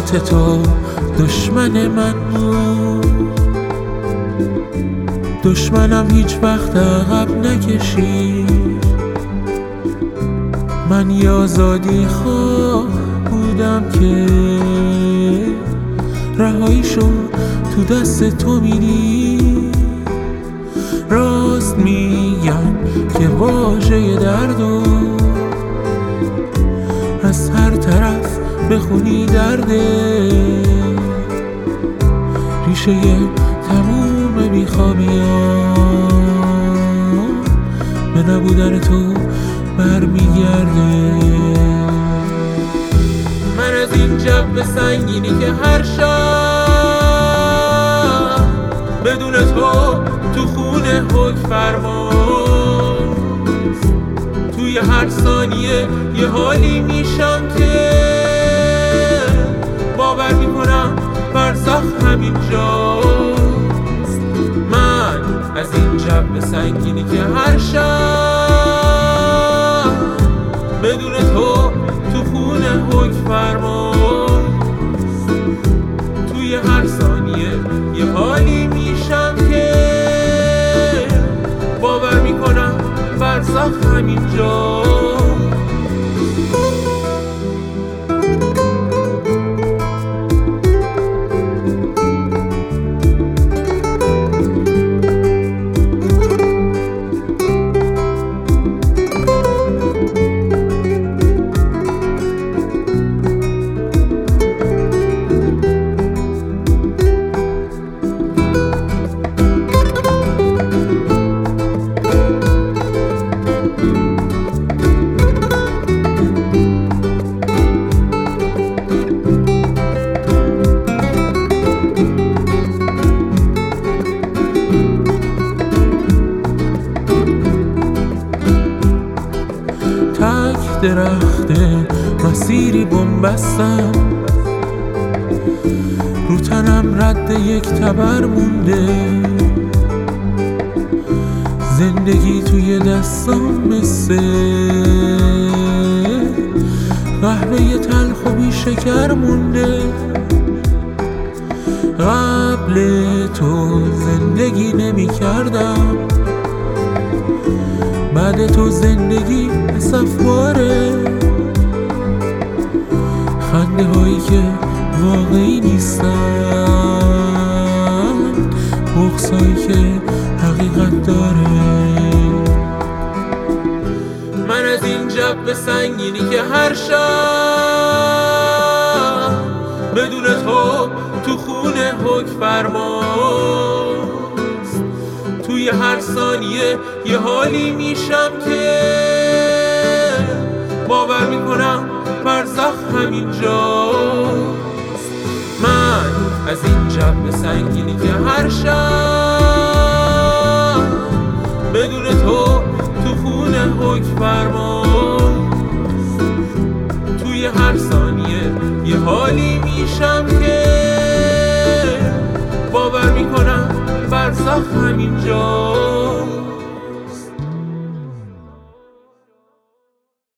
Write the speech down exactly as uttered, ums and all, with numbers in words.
حرکات تو دشمن من بود، دشمنم هیچ وقت عقب نکشید. من یه آزادی خواه بودم که رهاییشو تو دست تو میدی. راست میگن که واژه دردو از هر طرف بخونی درده، ریشه تموم بیخوابیام به نبودن تو برمیگرده. من از این جو سنگینی که هر شب بدون تو تو خونه حکم فرماست، توی هر ثانیه یه حالی میشم که باور میکنم برزخ همین جاست. من از این جو سنگینی که هر شب بدون تو تو خونه حکم فرماست، توی هر ثانیه یه حالی میشم که باور میکنم برزخ همین جاست. تک درخت مسیری بنبستم، رو تنم رد یک تبر مونده. زندگی توی دستام مثل قهوه تلخ و بی شکر مونده. قبل تو زندگی نمی کردم، بعد تو زندگی صفواره. خنده هایی که واقعی نیستن، بغض هایی که حقیقت داره. من از این جو سنگینی که هر شب بدون تو تو خونه حکم فرماست، توی هر ثانیه یه حالی میشم که باور میکنم برزخ همین جاست. من از این جو سنگینی که هر شب بدون تو تو خونه حکم فرماست، توی هر ثانیه یه حالی میشم که باور میکنم برزخ همین جاست.